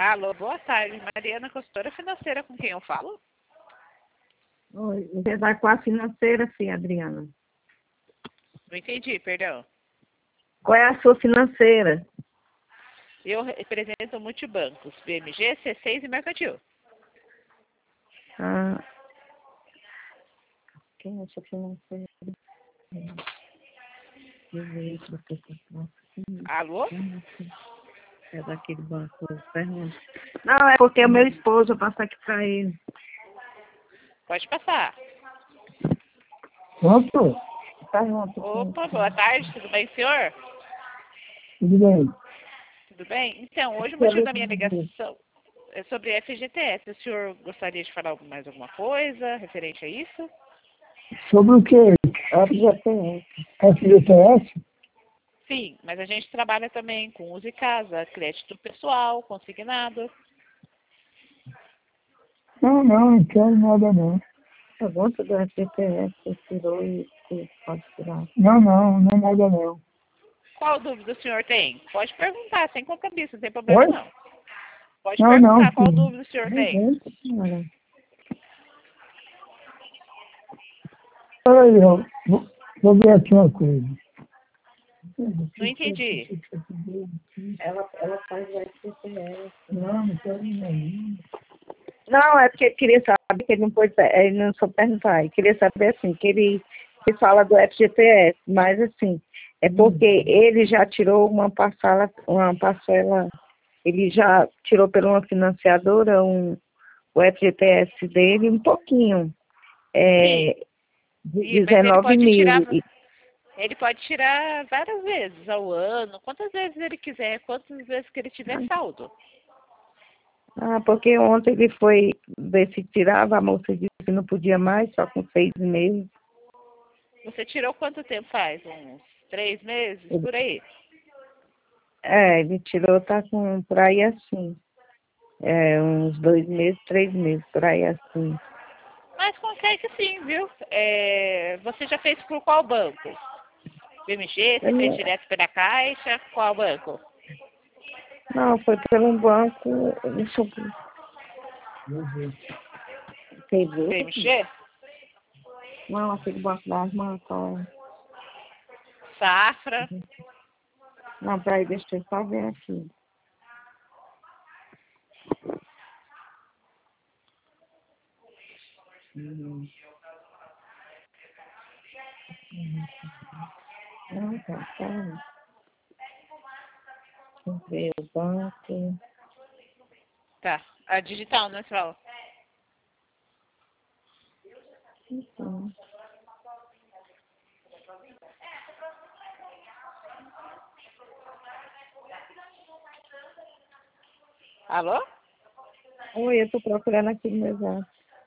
Alô, boa tarde. Mariana, consultora financeira, com quem eu falo? Oi, você vai com a financeira, sim, Adriana. Não entendi, perdão. Qual é a sua financeira? Eu represento multibancos, BMG, C6 e Mercantil. Ah, quem é a sua financeira? Alô? É daquele banco, Fernando. Não, é porque é o meu esposo, eu passo aqui pra ele. Pode passar. Pronto? Pergunta. Opa, boa tarde, tudo bem, senhor? Tudo bem? Tudo bem? Então, hoje o motivo da minha ligação é sobre FGTS. O senhor gostaria de falar mais alguma coisa referente a isso? Sobre o que? FGTS. FGTS? Sim, mas a gente trabalha também com uso e casa, crédito pessoal, consignado. Não quero nada não. Pergunta do FGTS, você tirou e você pode tirar. Não é nada não. Qual dúvida o senhor tem? Pode perguntar, sem compromisso, não tem problema Oi? não. Pode Não, perguntar qual sim. dúvida o senhor tem. Senhora. Peraí, eu vou ver aqui uma coisa. Não entendi. Ela faz o FGTS. Não quero não. Não, é porque ele queria saber que ele não pôde, ele não soube perguntar. Ele queria saber assim, que ele fala do FGTS, mas assim, é porque ele já tirou uma parcela, ele já tirou por uma financiadora o FGTS dele um pouquinho, de Mas ele 19 pode tirar, mil. ele pode tirar várias vezes ao ano, quantas vezes ele quiser, quantas vezes que ele tiver saldo. Ah, porque ontem ele foi ver se tirava, a moça disse que não podia mais, só com 6 meses. Você tirou quanto tempo faz? Uns 3 meses, por aí? Ele tirou, tá com por aí assim. Uns 2 meses, 3 meses, por aí assim. Mas consegue sim, viu? Você já fez por qual banco? BMG, você fez direto pela Caixa, qual banco? Não, foi pelo banco, deixa eu ver. BMG? Não, aquele banco da irmã, só. Safra. Não, peraí, deixa eu só ver aqui. Não, tá. Deixa eu ver o banco. Tá. A digital, né, você fala? Então, Alô? oi, eu tô procurando aqui no meu zap.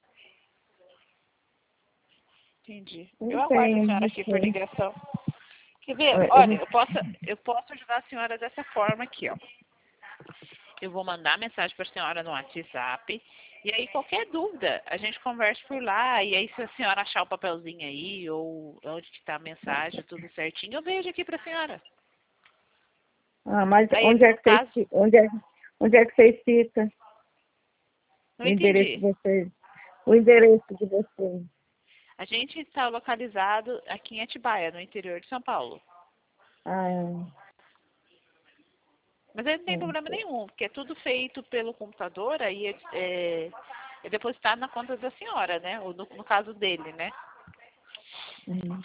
Entendi. Não Eu aguardo a tenho, senhora não aqui por sei. ligação. Quer ver? Eu Olha, não- eu posso ajudar a senhora dessa forma aqui, ó. Eu vou mandar mensagem para a senhora no WhatsApp. E aí, qualquer dúvida, a gente conversa por lá. E aí, se a senhora achar o papelzinho aí, ou onde que tá a mensagem, tudo certinho, eu vejo aqui para a senhora. Ah, mas Aí, onde é no que caso, onde é que vocês ficam? não O endereço de entendi. vocês? O endereço de vocês? A gente está localizado aqui em Atibaia, no interior de São Paulo. Ah, Mas aí não tem problema nenhum, porque é tudo feito pelo computador, aí é depositado na conta da senhora, né? Ou no caso dele, né? uhum.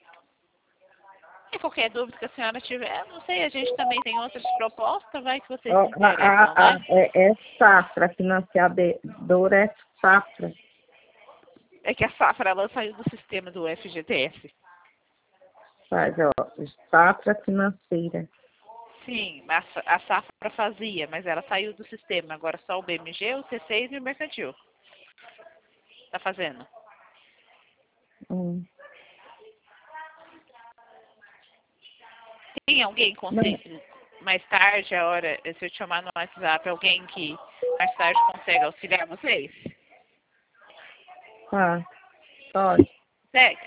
E qualquer dúvida que a senhora tiver, não sei, a gente também tem outras propostas, vai que vocês Ó, se interessam, né? é Safra, financiadora é Safra. É que a Safra, ela saiu do sistema do FGTS. Faz, ó, Safra Financeira. Sim, a Safra fazia, mas ela saiu do sistema. Agora só o BMG, o C6 e o Mercantil. Tá fazendo. Hum. Tem alguém com Não, mais tarde, a hora, se eu te chamar no WhatsApp, alguém que mais tarde consegue auxiliar vocês? tá, pode, Segue.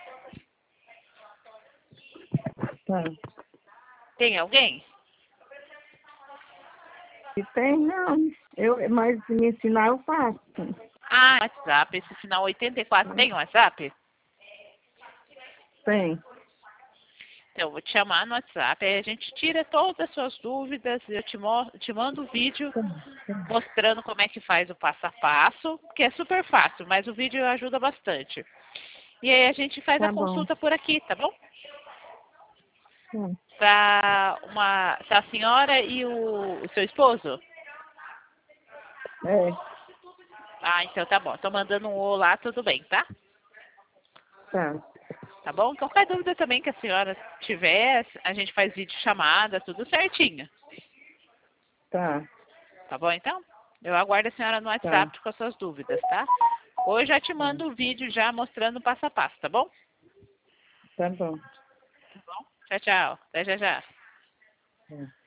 tá. Tem alguém? Se tem, não. Mas se me ensinar, eu faço. Ah, WhatsApp, esse final 84 tem WhatsApp? Tem. Então, eu vou te chamar no WhatsApp, aí a gente tira todas as suas dúvidas, eu te mando um vídeo mostrando como é que faz o passo a passo, que é super fácil, mas o vídeo ajuda bastante. E aí a gente faz Tá a bom. consulta por aqui, tá bom? Hum. Tá a senhora e o seu esposo? É, Ah, então tá bom. Tô mandando um olá, tudo bem, tá? tá. Tá bom? Qualquer dúvida também que a senhora tiver, a gente faz vídeo chamada, tudo certinho. Tá. Tá bom, então? Eu aguardo a senhora no WhatsApp com as suas dúvidas, tá? Hoje já te mando o vídeo já mostrando o passo a passo, tá bom? Tá bom. Tá bom? Tchau, tchau. Até já já. É.